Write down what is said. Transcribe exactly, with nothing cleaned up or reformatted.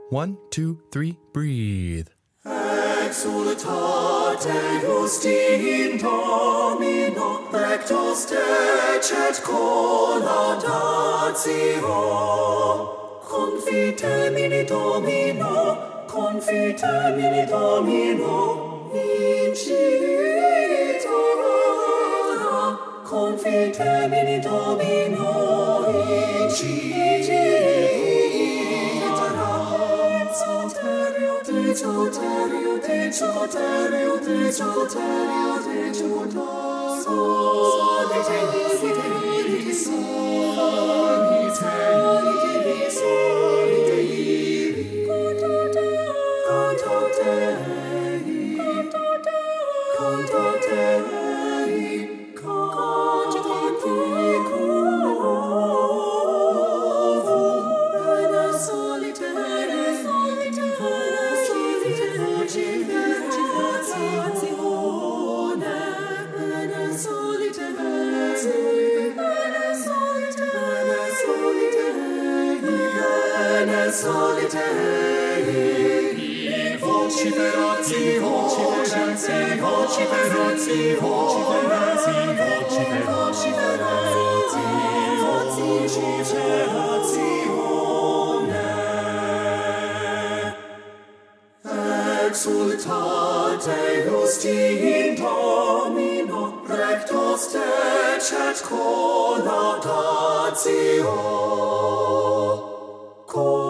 One, two, three, breathe. Exsultate justin Domino, rectus decet collaudatio. Confitemini Domino, confitemini Domino, incita. Confitemini Domino, incita. Decoterio, decoterio, decoterio, decoterio, solite, solite, solite, solite, cantate, cantate, Solitei, vociferatio, vociferatio, vociferatio, Exsultate justin Domino, rectus decet collaudatio.